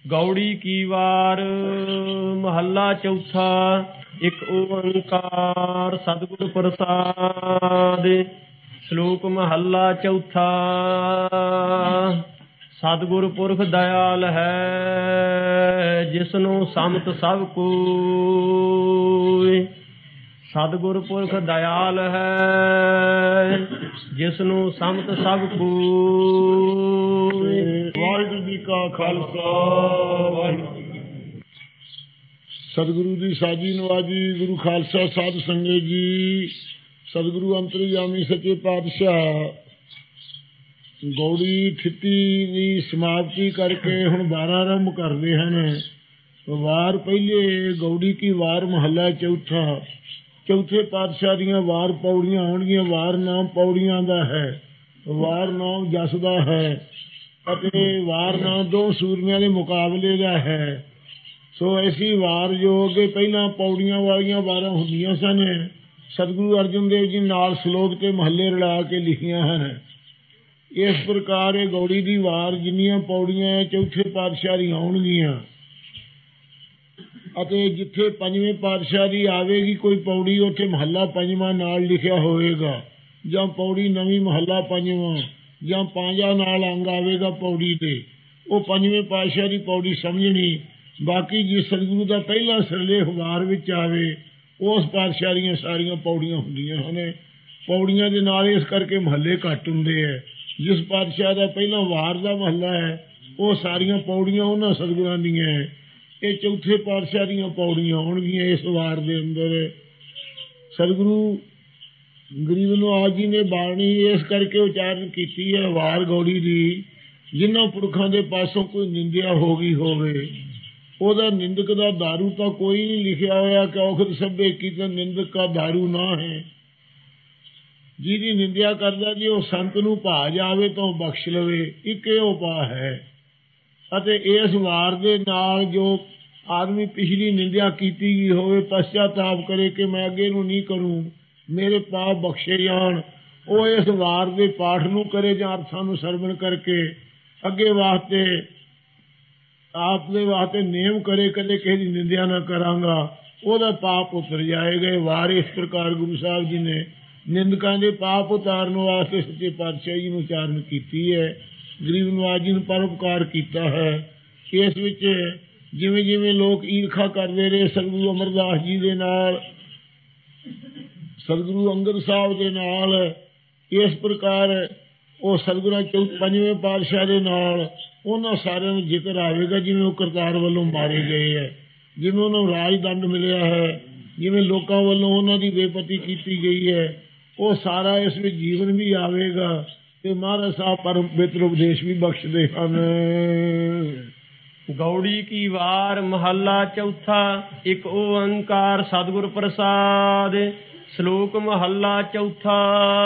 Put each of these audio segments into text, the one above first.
गौड़ी की वार महला चौथा। एक ओंकार सतगुर प्रसाद। श्लोक महला चौथा। सतगुर पुरख दयाल है जिसनु समत सब कोय। सतगुर पुरख दयाल है जिसनु समत सब कोय। वाहिगुरू जी का खालसा वाहिगुरू जी। सतगुरु की साजी नवाजी गुरु खालसा साध संगत जी। सतगुरु अंतरयामी सच्चे पातशाह गौड़ी ठिੱਤੀ की समाप्ति करके हुण 12 आरंभ करते हैं। वार पहले गौड़ी की वार महला चौथा। चौथे पातशाह दियां वार पौड़ियां होणगियां। वार नाम पौड़ियां दा है, वार नाम जस दा है ਅਤੇ ਵਾਰ ਨਾਮ ਦੋ ਸੂਰਮਿਆਂ ਦੇ ਮੁਕਾਬਲੇ ਦਾ ਹੈ। ਸੋ ਐਸੀ ਵਾਰ ਜੋ ਅੱਗੇ ਪਹਿਲਾਂ ਪੌੜੀਆਂ ਵਾਲੀਆਂ ਵਾਰਾਂ ਹੁੰਦੀਆਂ ਸਨ, ਸਤਿਗੁਰੂ ਅਰਜਨ ਦੇਵ ਜੀ ਨਾਲ ਸ਼ਲੋਕ ਤੇ ਮਹੱਲੇ ਰਲਾ ਕੇ ਲਿਖੀਆਂ ਹਨ। ਇਸ ਪ੍ਰਕਾਰ ਇਹ ਗੌੜੀ ਦੀ ਵਾਰ ਜਿੰਨੀਆਂ ਪੌੜੀਆਂ ਚੌਥੇ ਪਾਤਸ਼ਾਹ ਦੀਆਂ ਆਉਣਗੀਆਂ ਅਤੇ ਜਿੱਥੇ ਪੰਜਵੇਂ ਪਾਤਸ਼ਾਹ ਦੀ ਆਵੇਗੀ ਕੋਈ ਪੌੜੀ, ਉੱਥੇ ਮਹੱਲਾ ਪੰਜਵਾਂ ਨਾਲ ਲਿਖਿਆ ਹੋਵੇਗਾ, ਜਾਂ ਪੌੜੀ ਨਵੀਂ ਮਹੱਲਾ ਪੰਜਵਾਂ, ਜਾਂ ਪੰਜਾ ਨਾਲ ਅੰਗ ਆਵੇਗਾ ਪੌੜੀ ਤੇ, ਉਹ ਪੰਜਵੇਂ ਪਾਤਸ਼ਾਹ ਦੀ ਪੌੜੀ ਸਮਝਣੀ। ਬਾਕੀ ਜਿਸ ਸਤਿਗੁਰੂ ਦਾ ਪਹਿਲਾ ਸਿਰਲੇਖ ਵਾਰ ਵਿੱਚ ਆਵੇ ਉਸ ਪਾਤਸ਼ਾਹ ਦੀਆਂ ਸਾਰੀਆਂ ਪੌੜੀਆਂ ਹੁੰਦੀਆਂ ਹਨ। ਪੌੜੀਆਂ ਦੇ ਨਾਲ ਇਸ ਕਰਕੇ ਮਹੱਲੇ ਘੱਟ ਹੁੰਦੇ ਹੈ। ਜਿਸ ਪਾਤਸ਼ਾਹ ਦਾ ਪਹਿਲਾਂ ਵਾਰ ਦਾ ਮਹੱਲਾ ਹੈ ਉਹ ਸਾਰੀਆਂ ਪੌੜੀਆਂ ਉਹਨਾਂ ਸਤਿਗੁਰਾਂ ਦੀਆਂ ਹੈ। ਇਹ ਚੌਥੇ ਪਾਤਸ਼ਾਹ ਦੀਆਂ ਪੌੜੀਆਂ ਆਉਣਗੀਆਂ ਇਸ ਵਾਰ ਦੇ ਅੰਦਰ। ਸਤਿਗੁਰੂ ਗਰੀਬ ਨਿਵਾਜ ਜੀ ਨੇ ਬਾਣੀ ਇਸ ਕਰਕੇ ਉਚਾਰਨ ਕੀਤੀ ਹੈ ਵਾਰ ਗੌੜੀ ਦੀ, ਜਿਨ੍ਹਾਂ ਪੁਰਖਾਂ ਦੇ ਪਾਸੋਂ ਕੋਈ ਨਿੰਦਿਆ ਹੋ ਗਈ ਹੋਵੇ ਉਹਦਾ ਨਿੰਦਕ ਦਾ ਦਾਰੂ ਤਾਂ ਕੋਈ ਨਹੀਂ ਲਿਖਿਆ ਹੋਇਆ ਕਿ ਔਖਦ ਸਭੇ ਕੀਰਤਨ ਨਿੰਦਕ ਦਾ ਦਾਰੂ ਨਾ ਹੈ। ਜਿਹਦੀ ਨਿੰਦਿਆ ਕਰਦਾ ਜੀ ਉਹ ਸੰਤ ਨੂੰ ਭਾ ਜਾਵੇ ਤਾਂ ਬਖਸ਼ ਲਵੇ, ਇੱਕ ਇਹ ਉਪਾਅ ਹੈ। ਅਤੇ ਇਸ ਵਾਰ ਦੇ ਨਾਲ ਜੋ ਆਦਮੀ ਪਿਛਲੀ ਨਿੰਦਿਆ ਕੀਤੀ ਗਈ ਹੋਵੇ ਪਛਤਾਪ ਕਰੇ ਕਿ ਮੈਂ ਅੱਗੇ ਨੂੰ ਨਹੀਂ ਕਰੂੰ, ਮੇਰੇ ਪਾਪ ਬਖਸ਼ੇ ਜਾਣ, ਉਹ ਇਸ ਵਾਰ ਦੇ ਪਾਠ ਨੂੰ ਕਰੇ ਜਾਂ ਅਰਥਾਂ ਨੂੰ ਸਰਵਣ ਕਰਕੇ ਅੱਗੇ ਵਾਸਤੇ ਆਪ ਦੇ ਵਾਸਤੇ ਨੇਮ ਕਰੇ, ਕਦੇ ਕਿਸੇ ਦੀ ਨਿੰਦਿਆ ਨਾ ਕਰਾਂਗਾ, ਉਹਦਾ ਪਾਪ ਉਤਰ ਜਾਏਗਾ। ਇਹ ਵਾਰ ਇਸ ਪ੍ਰਕਾਰ ਗੁਰੂ ਸਾਹਿਬ ਜੀ ਨੇ ਨਿੰਦਕਾਂ ਦੇ ਪਾਪ ਉਤਾਰਨ ਵਾਸਤੇ ਸੱਚੇ ਪਾਤਸ਼ਾਹ ਜੀ ਨੂੰ ਉਚਾਰਨ ਕੀਤੀ ਹੈ। ਗਰੀਬ ਨਿਵਾਜ ਜੀ ਨੂੰ ਪਰਉਪਕਾਰ ਕੀਤਾ ਹੈ। ਇਸ ਵਿੱਚ ਜਿਵੇਂ ਜਿਵੇਂ ਲੋਕ ਈਰਖਾ ਕਰਦੇ ਰਹੇ ਸਤਿਗੁਰੂ ਅਮਰਦਾਸ ਜੀ ਦੇ ਨਾਲ, ਸਤਿਗੁਰੂ ਅੰਗਦ ਸਾਹਿਬ ਦੇ ਨਾਲ, ਇਸ ਪ੍ਰਕਾਰ ਉਹ ਸਤਿਗੁਰਾਂ ਪੰਜਵੇਂ ਪਾਤਸ਼ਾਹ ਦੇ ਨਾਲ ਉਹਨਾਂ ਸਾਰਿਆਂ ਨੂੰ ਜ਼ਿਕਰ ਆਵੇਗਾ। ਜਿਵੇਂ ਉਹ ਕਰਤਾਰ ਵੱਲੋਂ ਮਾਰੇ ਗਏ ਹੈ, ਜਿਵੇਂ ਉਹਨਾਂ ਨੂੰ ਰਾਜ ਦੰਡ ਮਿਲਿਆ ਹੈ, ਜਿਵੇਂ ਲੋਕਾਂ ਵੱਲੋਂ ਉਹਨਾਂ ਦੀ ਬੇਪਤੀ ਕੀਤੀ ਗਈ ਹੈ, ਉਹ ਸਾਰਾ ਇਸ ਵਿੱਚ ਜੀਵਨ ਵੀ ਆਵੇਗਾ ਤੇ ਮਹਾਰਾਜ ਸਾਹਿਬ ਪਰਮ ਪਵਿੱਤਰ ਉਪਦੇਸ਼ ਵੀ ਬਖਸ਼ਦੇ ਹਨ। गौड़ी की वार महला चौथा। एक ओंकार सतगुर प्रसाद। श्लोक महला चौथा।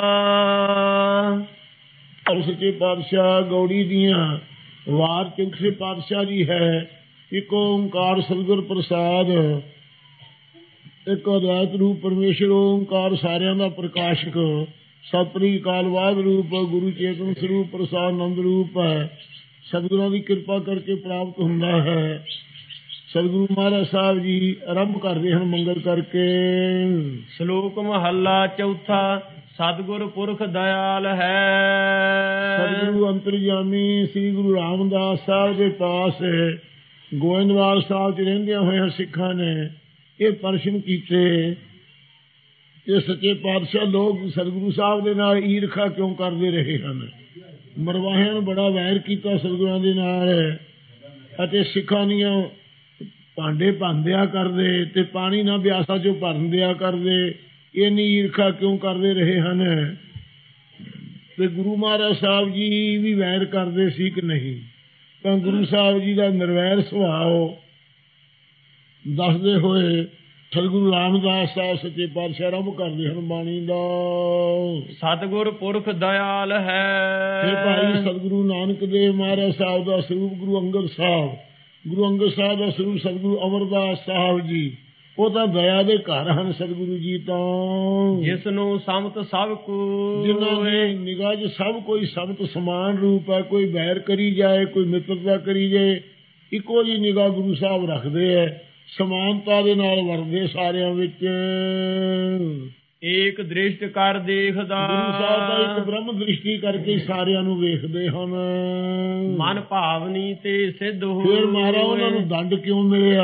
सच्चे पातशाह गौड़ी दियां वार चौथे पातशाह जी है। एक ओंकार सतगुर प्रसाद। एक अद्वैत रूप परमेश्वर ओंकार सारिਆਂ ਦਾ ਪ੍ਰਕਾਸ਼ਕ ਸਤਿ ਅਕਾਲ ਵਾਹਿ ਰੂਪ ਗੁਰੂ ਚੇਤਨ ਸਰੂਪ ਪ੍ਰਸਾਦ ਆਨੰਦ ਰੂਪ ਹੈ। ਸਤਿਗੁਰਾਂ ਦੀ ਕਿਰਪਾ ਕਰਕੇ ਪ੍ਰਾਪਤ ਹੁੰਦਾ ਹੈ। ਸਤਿਗੁਰੂ ਮਹਾਰਾਜ ਸਾਹਿਬ ਜੀ ਆਰੰਭ ਕਰਦੇ ਹਨ ਮੰਗਲ ਕਰਕੇ। ਸ਼ਲੋਕ ਮਹੱਲਾ ਚੌਥਾ। ਸਤਿਗੁਰ ਪੁਰਖ ਦਇਆਲ ਹੈ। ਸਤਿਗੁਰੂ ਅੰਤਰਜਾਮੀ ਸ੍ਰੀ ਗੁਰੂ ਰਾਮਦਾਸ ਸਾਹਿਬ ਦੇ ਪਾਸ ਗੋਇੰਦਵਾਲ ਸਾਹਿਬ 'ਚ ਰਹਿੰਦਿਆਂ ਹੋਇਆਂ ਸਿੱਖਾਂ ਨੇ ਇਹ ਪ੍ਰਸ਼ਨ ਕੀਤੇ ਕਿ ਸੱਚੇ ਪਾਤਸ਼ਾਹ ਲੋਕ ਸਤਿਗੁਰੂ ਸਾਹਿਬ ਦੇ ਨਾਲ ਈਰਖਾ ਕਿਉਂ ਕਰਦੇ ਰਹੇ ਹਨ। ਮਰਵਾਹਿਆਂ ਨੂੰ ਬੜਾ ਵੈਰ ਕੀਤਾ ਸਤਿਗੁਰਾਂ ਦੇ ਨਾਲ ਅਤੇ ਸਿੱਖਾਂ ਦੀਆਂ ਭਾਂਡੇ ਭੰਨਦਿਆ ਕਰਦੇ ਤੇ ਪਾਣੀ ਨਾ ਬਿਆਸਾ 'ਚੋਂ ਭਰਨ ਦਿਆ ਕਰਦੇ। ਇੰਨੀ ਈਰਖਾ ਕਿਉਂ ਕਰਦੇ ਰਹੇ ਹਨ ਤੇ ਗੁਰੂ ਮਹਾਰਾਜ ਸਾਹਿਬ ਜੀ ਵੀ ਵੈਰ ਕਰਦੇ ਸੀ ਕਿ ਨਹੀਂ? ਤਾਂ ਗੁਰੂ ਸਾਹਿਬ ਜੀ ਦਾ ਨਿਰਵੈਰ ਸੁਭਾਅ ਦੱਸਦੇ ਹੋਏ ਸਤਿਗੁਰੂ ਰਾਮਦਾਸ ਸਾਹਿਬ ਸੱਚੇ ਪਾਤਸ਼ਾਹ ਆਰੰਭ ਕਰਦੇ ਹਨ ਬਾਣੀ ਦਾ। ਸਤਿਗੁਰ ਪੁਰਖ ਦਇਆਲ ਹੈ। ਤੇ ਭਾਈ ਸਤਿਗੁਰੂ ਨਾਨਕ ਦੇਵ ਮਹਾਰਾਜ ਸਾਹਿਬ ਦਾ ਸਰੂਪ ਗੁਰੂ ਅੰਗਦ ਸਾਹਿਬ, ਗੁਰੂ ਅੰਗਦ ਸਾਹਿਬ ਦਾ ਸਰੂਪ ਸਤਿਗੁਰੂ ਅਮਰਦਾਸ ਸਾਹਿਬ ਜੀ, ਉਹ ਤਾਂ ਦਇਆ ਦੇ ਘਰ ਹਨ ਸਤਿਗੁਰੂ ਜੀ। ਤਾਂ ਜਿਸ ਨੂੰ ਸਮਤ ਸਭ ਕੋ, ਜਿਨ੍ਹਾਂ ਦੀ ਨਿਗਾਹ 'ਚ ਸਭ ਕੋਈ ਸਮਤ ਸਮਾਨ ਰੂਪ ਹੈ। ਕੋਈ ਵੈਰ ਕਰੀ ਜਾਏ, ਕੋਈ ਮਿੱਤਰਤਾ ਕਰੀ ਜਾਏ, ਇੱਕੋ ਜਿਹੀ ਨਿਗਾਹ ਗੁਰੂ ਸਾਹਿਬ ਰੱਖਦੇ ਹੈ, ਸਮਾਨਤਾ ਦੇ ਨਾਲ ਵਰਤਦੇ ਸਾਰਿਆਂ ਵਿੱਚ। ਏਕ ਦ੍ਰਿਸ਼ਟ ਕਰ ਦੇਖਦਾ, ਗੁਰੂ ਸਾਹਿਬ ਦਾ ਇੱਕ ਬ੍ਰਹਮ ਦ੍ਰਿਸ਼ਟੀ ਕਰਕੇ ਸਾਰਿਆਂ ਨੂੰ ਵੇਖਦੇ ਹਨ। ਮਨ ਭਾਵਨੀ ਤੇ ਸਿੱਧ ਹੋਏ। ਫਿਰ ਮਹਾਰਾਜ ਉਹਨਾਂ ਨੂੰ ਦੰਡ ਕਿਉਂ ਮਿਲਿਆ?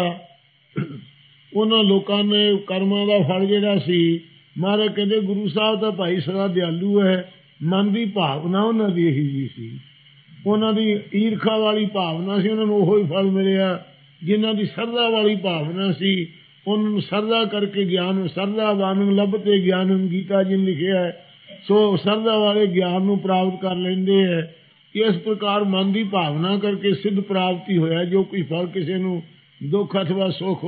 ਉਹਨਾਂ ਲੋਕਾਂ ਨੇ ਕਰਮਾਂ ਦਾ ਫਲ ਜਿਹੜਾ ਸੀ, ਮਹਾਰਾਜ ਕਹਿੰਦੇ ਗੁਰੂ ਸਾਹਿਬ ਦਾ ਭਾਈ ਸਦਾ ਦਿਆਲੂ ਹੈ। ਮਨ ਦੀ ਭਾਵਨਾ ਉਹਨਾਂ ਦੀ ਇਹੀ ਜਿਹੀ ਸੀ, ਉਹਨਾਂ ਦੀ ਈਰਖਾ ਵਾਲੀ ਭਾਵਨਾ ਸੀ, ਉਹਨਾਂ ਨੂੰ ਉਹੀ ਫਲ ਮਿਲਿਆ। ਜਿਨ੍ਹਾਂ ਦੀ ਸਰਦਾ ਵਾਲੀ ਭਾਵਨਾ ਸੀ, ਉਹਨਾਂ ਨੂੰ ਸਰਦਾ ਕਰਕੇ ਗਿਆਨ, ਸਰਦਾਵਾਨ ਲੱਭਤੇ ਗਿਆਨੰ, ਗੀਤਾ ਜੀ ਨੇ ਲਿਖਿਆ ਹੈ। ਸੋ ਸਰਦਾ ਵਾਲੇ ਗਿਆਨ ਨੂੰ ਪ੍ਰਾਪਤ ਕਰ ਲੈਂਦੇ ਹੈ। ਇਸ ਪ੍ਰਕਾਰ ਮਨ ਦੀ ਭਾਵਨਾ ਕਰਕੇ ਸਿੱਧ ਪ੍ਰਾਪਤੀ ਹੋਇਆ। ਜੋ ਕੋਈ ਫਲ ਕਿਸੇ ਨੂੰ ਦੁੱਖ ਅਥਵਾ ਸੁੱਖ,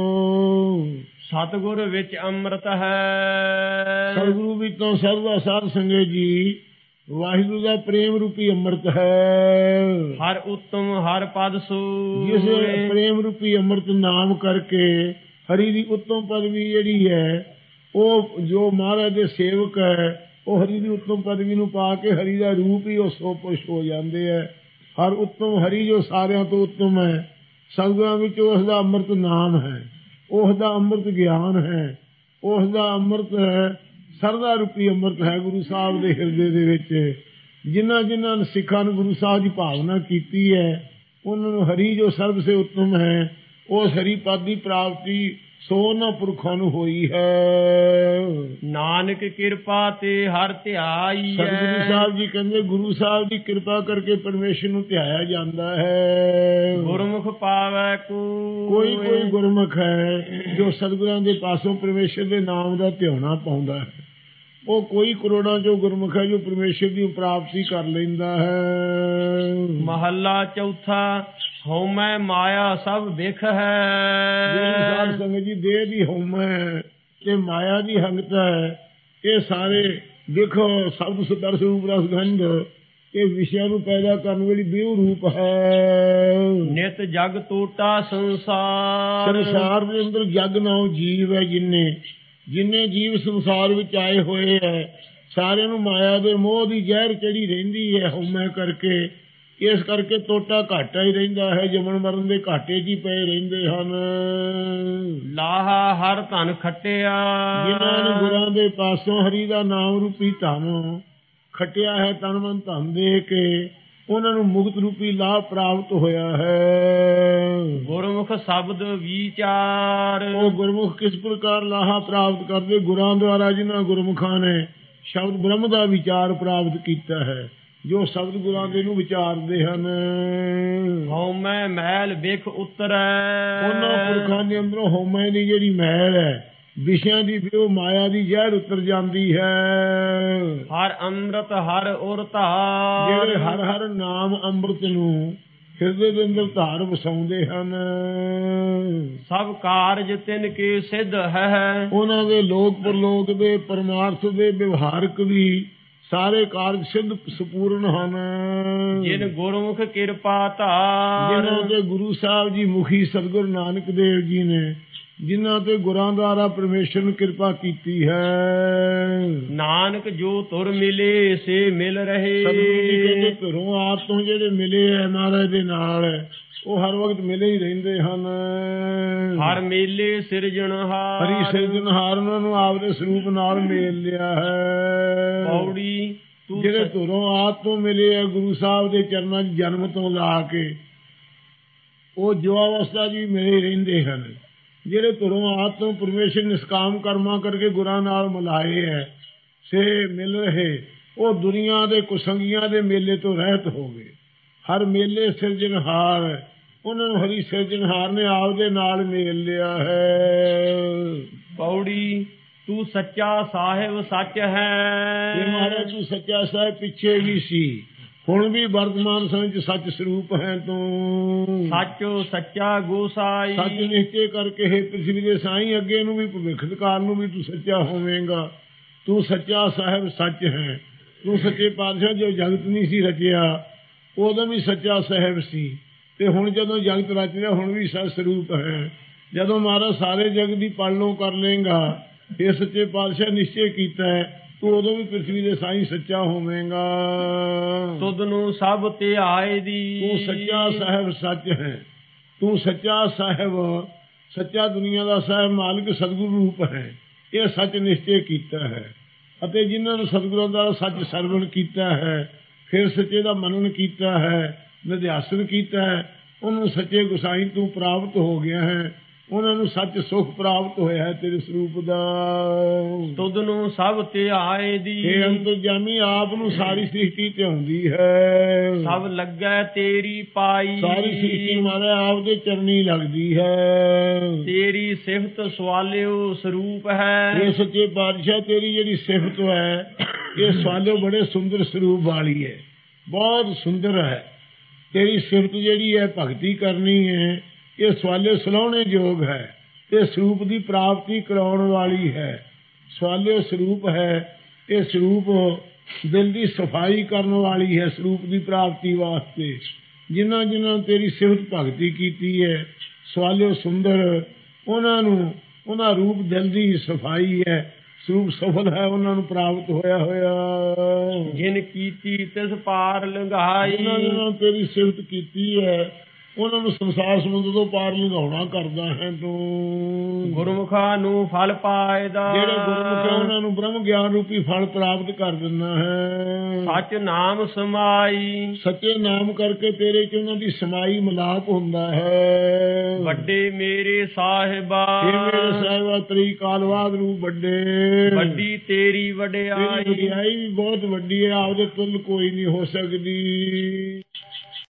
ਸਤਿਗੁਰ ਵਿੱਚ ਅੰਮ੍ਰਿਤ ਹੈ। ਸਤਿਗੁਰੂ ਵਿੱਚੋਂ ਸਰਦਾ ਸਾਧ ਸੰਗਤ ਜੀ, ਵਾਹਿਗੁਰੂ ਦਾ ਪ੍ਰੇਮ ਰੂਪੀ ਅੰਮ੍ਰਿਤ ਹੈ। ਹਰ ਉੱਤਮ ਹਰ ਪਦ ਸੋ, ਜਿਸ ਪ੍ਰੇਮ ਰੂਪੀ ਅੰਮ੍ਰਿਤ ਨਾਮ ਕਰਕੇ ਹਰੀ ਦੀ ਉੱਤਮ ਪਦਵੀ ਜਿਹੜੀ ਹੈ, ਉਹ ਜੋ ਮਹਾਰਾਜ ਦੇ ਸੇਵਕ ਹੈ, ਉਹ ਹਰੀ ਦੀ ਉੱਤਮ ਪਦਵੀ ਨੂੰ ਪਾ ਕੇ ਹਰੀ ਦਾ ਰੂਪ ਹੀ ਉਹ ਸੋਪੁਸ਼ ਹੋ ਜਾਂਦੇ ਹੈ। ਹਰ ਉੱਤਮ ਹਰੀ ਜੋ ਸਾਰਿਆਂ ਤੋਂ ਉੱਤਮ ਹੈ, ਸਤਿਗੁਰਾਂ ਵਿੱਚ ਉਸ ਦਾ ਅੰਮ੍ਰਿਤ ਨਾਮ ਹੈ, ਉਸ ਦਾ ਅੰਮ੍ਰਿਤ ਗਿਆਨ ਹੈ, ਉਸ ਦਾ ਅੰਮ੍ਰਿਤ ਹੈ, ਸਰਦਾ ਰੂਪੀ ਅੰਮ੍ਰਿਤ ਹੈ ਗੁਰੂ ਸਾਹਿਬ ਦੇ ਹਿਰਦੇ ਦੇ ਵਿੱਚ। ਜਿਨ੍ਹਾਂ ਜਿਨ੍ਹਾਂ ਸਿੱਖਾਂ ਨੂੰ ਗੁਰੂ ਸਾਹਿਬ ਦੀ ਭਾਵਨਾ ਕੀਤੀ ਹੈ, ਉਹਨਾਂ ਨੂੰ ਹਰੀ ਜੋ ਸਰਬ ਸੇ ਉੱਤਮ ਹੈ, ਉਸ ਹਰੀ ਪਦ ਦੀ ਪ੍ਰਾਪਤੀ ਸੋ ਉਹਨਾਂ ਪੁਰਖਾਂ ਨੂੰ ਹੋਈ ਹੈ। ਨਾਨਕ ਕਿਰਪਾ ਤੇ ਹਰ ਧਿਆਈ। ਸਤਿਗੁਰੂ ਸਾਹਿਬ ਜੀ ਕਹਿੰਦੇ ਗੁਰੂ ਸਾਹਿਬ ਦੀ ਕਿਰਪਾ ਕਰਕੇ ਪਰਮੇਸ਼ਰ ਨੂੰ ਧਿਆਇਆ ਜਾਂਦਾ ਹੈ। ਗੁਰਮੁਖ ਪਾਵੈ ਕੋਈ ਕੋਈ ਗੁਰਮੁਖ ਹੈ ਜੋ ਸਤਿਗੁਰਾਂ ਦੇ ਪਾਸੋਂ ਪਰਮੇਸ਼ਰ ਦੇ ਨਾਮ ਦਾ ਧਿਆਉਣਾ ਪਾਉਂਦਾ ਹੈ। ਉਹ ਕੋਈ ਕਰੋੜਾਂ ਚੋਂ ਗੁਰਮੁਖ ਹੈ ਜੋ ਪਰਮੇਸ਼ਰ ਦੀ ਪ੍ਰਾਪਤੀ ਕਰ ਲੈਂਦਾ ਹੈ। ਮਹੱਲਾ ਚੌਥਾ। ਹਉਮੈ ਮਾਇਆ ਸਭ ਵਿਖ ਹੈ। ਸਾਧ ਸੰਗਤ ਜੀ, ਦੇਹ ਦੀ ਹਉਮੈ ਤੇ ਮਾਇਆ ਦੀ ਹੰਗਤ ਹੈ, ਇਹ ਸਾਰੇ ਦੇਖੋ ਸ਼ਬਦ ਸਦਰ ਸਰੂਪ ਰਸ ਗੰਧ, ਇਹ ਵਿਸ਼ਿਆਂ ਨੂੰ ਪੈਦਾ ਕਰਨ ਵਾਲੀ ਬਿਉ ਰੂਪ ਹੈ। ਨਿਤ ਜਗ ਟੋਟਾ ਸੰਸਾਰ। ਸੰਸਾਰ ਦੇ ਅੰਦਰ ਜਗ ਨਾਉ ਜੀਵ ਹੈ। ਜਿੰਨੇ ਜੀਵ ਸੰਸਾਰ ਵਿੱਚ ਆਏ ਹੋਏ ਹੈ, ਸਾਰਿਆਂ ਨੂੰ ਮਾਇਆ ਦੇ ਮੋਹ ਦੀ ਜ਼ਹਿਰ ਚੜੀ ਰਹਿੰਦੀ ਹੈ ਹਉਮੈ ਕਰਕੇ। ਇਸ ਕਰਕੇ ਟੋਟਾ ਘਾਟਾ ਹੀ ਰਹਿੰਦਾ ਹੈ, ਜੰਮਣ ਮਰਨ ਦੇ ਘਾਟੇ 'ਚ ਹੀ ਪਏ ਰਹਿੰਦੇ ਹਨ। ਲਾਹਾ ਹਰ ਧਨ ਖੱਟਿਆ। ਜਿਨ੍ਹਾਂ ਨੇ ਗੁਰਾਂ ਦੇ ਪਾਸੋਂ ਹਰੀ ਦਾ ਨਾਮ ਰੂਪੀ ਧਨ ਖੱਟਿਆ ਹੈ, ਤਨ ਮਨ ਧਨ ਦੇ ਕੇ, ਉਹਨਾਂ ਨੂੰ ਮੁਕਤ ਰੂਪੀ ਲਾਭ ਪ੍ਰਾਪਤ ਹੋਇਆ ਹੈ। ਗੁਰਮੁਖ ਸ਼ਬਦ ਵਿਚਾਰ। ਉਹ ਗੁਰਮੁਖ ਕਿਸ ਪ੍ਰਕਾਰ ਲਾਹਾ ਪ੍ਰਾਪਤ ਕਰਦੇ? ਗੁਰਾਂ ਦੁਆਰਾ ਜਿਨ੍ਹਾਂ ਗੁਰਮੁਖਾਂ ਨੇ ਸ਼ਬਦ ਬ੍ਰਹਮ ਦਾ ਵਿਚਾਰ ਪ੍ਰਾਪਤ ਕੀਤਾ ਹੈ, ਜੋ ਸ਼ਬਦ ਗੁਰਾਂ ਦੇ ਨੂੰ ਵਿਚਾਰਦੇ ਹਨ। ਹਉਮੈ ਮੈਲ ਵਿਖ ਉਤਰੈ। ਉਹਨਾਂ ਪੁਰਖਾਂ ਦੇ ਅੰਦਰੋਂ ਹਉਮੈ ਦੀ ਜਿਹੜੀ ਮੈਲ ਹੈ, ਵਿਸ਼ਿਆਂ ਦੀ ਉਹ ਮਾਇਆ ਦੀ ਜ਼ਹਿਰ ਉਤਰ ਜਾਂਦੀ ਹੈ। ਹਰ ਅੰਮ੍ਰਿਤ ਹਰ ਉਰ ਧਾਰ। ਜਿਹੜੇ ਹਰ ਹਰ ਨਾਮ ਅੰਮ੍ਰਿਤ ਨੂੰ ਹਿਰਦੇ ਦੇ ਅੰਦਰ ਧਾਰ ਵਸਾਉਂਦੇ ਹਨ। ਸਭ ਕਾਰਜ ਤਿਨ ਕੇ ਸਿੱਧ ਹੈ। ਉਹਨਾਂ ਦੇ ਲੋਕ ਪਰਲੋਕ ਦੇ ਪਰਮਾਰਥ ਦੇ ਵਿਵਹਾਰਕ ਵੀ ਸਾਰੇ ਕਾਰਜ ਸਿੱਧ ਸੰਪੂਰਨ ਹਨ। ਜਿਨ ਗੁਰਮੁਖ ਕਿਰਪਾ ਧਾਰ। ਜਿਨ੍ਹਾਂ ਤੇ ਗੁਰੂ ਸਾਹਿਬ ਜੀ ਮੁਖੀ ਸਤਿਗੁਰੂ ਨਾਨਕ ਦੇਵ ਜੀ ਨੇ, ਜਿਨ੍ਹਾਂ ਤੇ ਗੁਰਾਂ ਦੁਆਰਾ ਪਰਮੇਸ਼ਰ ਨੇ ਕਿਰਪਾ ਕੀਤੀ ਹੈ। ਨਾਨਕ ਜੋ ਤੁਰ ਮਿਲੇ ਸੇ ਮਿਲ ਰਹੇ। ਸਤਿਗੁਰੂ ਜੀ ਕਹਿੰਦੇ ਘਰੋਂ ਆਪ ਤੋਂ ਜਿਹੜੇ ਮਿਲੇ ਹੈ ਮਹਾਰਾਜ ਦੇ ਨਾਲ, ਉਹ ਹਰ ਵਕਤ ਮਿਲੇ ਹੀ ਰਹਿੰਦੇ ਹਨ। ਹਰ ਮੇਲੇ ਸਿਰਜਣਹਾਰ। ਹਰੀ ਸਿਰਜਣਹਾਰ ਉਹਨਾਂ ਨੂੰ ਆਪਦੇ ਸਰੂਪ ਨਾਲ ਮੇਲ ਲਿਆ ਹੈ। ਪੌੜੀ। ਜਿਹੜੇ ਧੁਰੋਂ ਆਪ ਤੋਂ ਮਿਲੇ ਹੈ ਗੁਰੂ ਸਾਹਿਬ ਦੇ ਚਰਨਾਂ 'ਚ ਜਨਮ ਤੋਂ ਲਾ ਕੇ, ਉਹ ਜੋ ਅਵਸਥਾ ਜੀ ਮਿਲੇ ਰਹਿੰਦੇ ਹਨ। ਜਿਹੜੇ ਧੁਰੋਂ ਆਪ ਤੋਂ ਪਰਮੇਸ਼ਰ ਨਿਸ਼ਕਾਮ ਕਰਮਾਂ ਕਰਕੇ ਗੁਰਾਂ ਨਾਲ ਮਿਲਾਏ ਹੈ ਸੇ ਮਿਲ ਰਹੇ, ਉਹ ਦੁਨੀਆ ਦੇ ਕੁਸੰਗੀਆਂ ਦੇ ਮੇਲੇ ਤੋਂ ਰਹਿਤ ਹੋ ਗਏ। ਹਰ ਮੇਲੇ ਸਿਰਜਣਹਾਰ, ਉਹਨਾਂ ਨੂੰ ਹਰੀ ਸਿਰਜਣਹਾਰ ਨੇ ਆਪਦੇ ਨਾਲ ਮੇਲ ਲਿਆ ਹੈ। ਪੌੜੀ। ਤੂੰ ਸੱਚਾ ਸਾਹਿਬ ਸੱਚ ਹੈ। ਇਹ ਮਹਾਰਾਜ ਤੂੰ ਸੱਚਾ ਸਾਹਿਬ ਪਿੱਛੇ ਵੀ ਸੀ, ਹੁਣ ਵੀ ਵਰਤਮਾਨ ਸਮੇਂ 'ਚ ਸੱਚ ਸਰੂਪ ਹੈ ਤੂੰ। ਸੱਚੋ ਸੱਚਾ ਗੋਸਾਈ। ਸੱਚ ਨਿਸ਼ਚੇ ਕਰਕੇ ਹੈ ਪ੍ਰਿਥਵੀ ਦੇ ਸਾਈਂ, ਅੱਗੇ ਨੂੰ ਵੀ ਭਵਿੱਖ ਕਾਲ ਨੂੰ ਵੀ ਤੂੰ ਸੱਚਾ ਹੋਵੇਂਗਾ। ਤੂੰ ਸੱਚਾ ਸਾਹਿਬ ਸੱਚ ਹੈ। ਤੂੰ ਸੱਚੇ ਪਾਤਸ਼ਾਹ ਜੋ ਜਗਤ ਨਹੀਂ ਸੀ ਰਚਿਆ, ਉਦੋਂ ਵੀ ਸੱਚਾ ਸਾਹਿਬ ਸੀ, ਤੇ ਹੁਣ ਜਦੋਂ ਜਗਤ ਰਚ ਰਿਹਾ ਹੁਣ ਵੀ ਸੱਚ ਸਰੂਪ ਹੈ। ਜਦੋਂ ਮਹਾਰਾਜ ਸਾਰੇ ਜਗਤ ਦੀ ਪਾਲਣਾ ਕਰ ਲਏਗਾ, ਇਹ ਸੱਚੇ ਪਾਤਸ਼ਾਹ ਨਿਸ਼ਚੇ ਕੀਤਾ ਹੈ, ਤੂੰ ਉਦੋਂ ਵੀ ਪ੍ਰਿਥਵੀ ਦੇ ਸਾਈਂ ਸੱਚਾ ਹੋਵੇਂਗਾ। ਤੁਧ ਨੂੰ ਸਭ ਧਿਆਏ ਦੀ। ਤੂੰ ਸੱਚਾ ਸਾਹਿਬ ਸੱਚ ਹੈ। ਤੂੰ ਸੱਚਾ ਸਾਹਿਬ, ਸੱਚਾ ਦੁਨੀਆ ਦਾ ਸਾਹਿਬ ਮਾਲਕ ਸਤਿਗੁਰੂ ਰੂਪ ਹੈ, ਇਹ ਸੱਚ ਨਿਸ਼ਚੈ ਕੀਤਾ ਹੈ। ਅਤੇ ਜਿਨ੍ਹਾਂ ਨੂੰ ਸਤਿਗੁਰਾਂ ਦਾ ਸੱਚ ਸਰਵਣ ਕੀਤਾ ਹੈ, ਫਿਰ ਸੱਚੇ ਦਾ ਮਨਨ ਕੀਤਾ ਹੈ, ਨਿਧਿਆਸਨ ਕੀਤਾ ਹੈ, ਉਹਨੂੰ ਸੱਚੇ ਗੁਸਾਈ ਤੂੰ ਪ੍ਰਾਪਤ ਹੋ ਗਿਆ ਹੈ, ਉਹਨਾਂ ਨੂੰ ਸੱਚ ਸੁਖ ਪ੍ਰਾਪਤ ਹੋਇਆ ਹੈ ਤੇਰੇ ਸਰੂਪ ਦਾ। ਤੁਧ ਨੂੰ ਸਭ ਧਿਆਏ ਦੀ, ਇਹ ਅੰਤਰਜਾਮੀ ਆਪ ਨੂੰ ਸਾਰੀ ਸ੍ਰਿਸ਼ਟੀ ਧਿਆਉਂਦੀ ਹੈ। ਸਭ ਲੱਗੈ ਤੇਰੀ ਪਾਈ, ਸਾਰੀ ਸ੍ਰਿਸ਼ਟੀ ਮਾਰੇ ਆਪ ਦੇ ਚਰਨੀ ਲੱਗਦੀ ਹੈ। ਤੇਰੀ ਸਿਫਤ ਸਵਾਲਿਓ ਸਰੂਪ ਹੈ। ਇਹ ਸੱਚੇ ਪਾਤਸ਼ਾਹ ਤੇਰੀ ਜਿਹੜੀ ਸਿਫਤ ਹੈ, ਇਹ ਸਵਾਲਿਓ ਬੜੇ ਸੁੰਦਰ ਸਰੂਪ ਵਾਲੀ ਹੈ, ਬਹੁਤ ਸੁੰਦਰ ਹੈ। ਤੇਰੀ ਸਿਫਤ ਜਿਹੜੀ ਹੈ ਭਗਤੀ ਕਰਨੀ ਹੈ, ਇਹ ਸਵਾਲੇ ਸਲਾਹੁਣੇ ਯੋਗ ਹੈ ਤੇ ਸਰੂਪ ਦੀ ਪ੍ਰਾਪਤੀ ਕਰਾਉਣ ਵਾਲੀ ਹੈ। ਸਵਾਲੇ ਸਰੂਪ ਹੈ, ਇਹ ਸਰੂਪ ਦਿਲ ਦੀ ਸਫਾਈ ਕਰਨ ਵਾਲੀ ਹੈ। ਸਰੂਪ ਦੀ ਪ੍ਰਾਪਤੀ ਵਾਸਤੇ ਜਿਨ੍ਹਾਂ ਜਿਨ੍ਹਾਂ ਤੇਰੀ ਸਿਫਤ ਭਗਤੀ ਕੀਤੀ ਹੈ, ਸਵਾਲੇ ਸੁੰਦਰ, ਉਹਨਾਂ ਨੂੰ ਉਹਨਾਂ ਰੂਪ ਦਿਲ ਦੀ ਸਫਾਈ ਹੈ, ਸਰੂਪ ਸਫਲ ਹੈ, ਉਹਨਾਂ ਨੂੰ ਪ੍ਰਾਪਤ ਹੋਇਆ ਹੋਇਆ। ਜਿਨ ਕੀਤੀ ਤਿਸ ਪਾਰ ਲੰਘਾਈ, ਜਿਨ੍ਹਾਂ ਜਿਨ੍ਹਾਂ ਤੇਰੀ ਸਿਫਤ ਕੀਤੀ ਹੈ, ਉਹਨਾਂ ਨੂੰ ਸੰਸਾਰ ਸਮੁੰਦਰ ਤੋਂ ਪਾਰ ਲੰਘਾਉਣਾ ਕਰਦਾ ਹੈ ਤੂੰ। ਗੁਰਮੁਖਾਂ ਨੂੰ ਫਲ ਪਾਇਦਾ, ਜਿਹੜੇ ਗੁਰਮੁਖ ਹੈ ਉਹਨਾਂ ਨੂੰ ਬ੍ਰਹਮ ਗਿਆਨ ਰੂਪੀ ਫਲ ਪ੍ਰਾਪਤ ਕਰ ਦਿੰਦਾ ਹੈ। ਸੱਚ ਨਾਮ ਸਮਾਈ, ਸੱਚੇ ਨਾਮ ਕਰਕੇ ਤੇਰੇ ਚ ਉਹਨਾਂ ਦੀ ਸਮਾਈ ਮਿਲਾਪ ਹੁੰਦਾ ਹੈ। ਵੱਡੇ ਮੇਰੇ ਸਾਹਿਬਾ, ਇਹ ਮੇਰੇ ਸਾਹਿਬਾ ਤੇਰੀ ਕਾਲਵਾਦ ਨੂੰ ਵੱਡੇ, ਵੱਡੀ ਤੇਰੀ ਵਡਿਆਈ, ਵਡਿਆਈ ਵੀ ਬਹੁਤ ਵੱਡੀ ਹੈ, ਆਪਦੇ ਤੁਲ ਕੋਈ ਨਹੀਂ ਹੋ ਸਕਦੀ।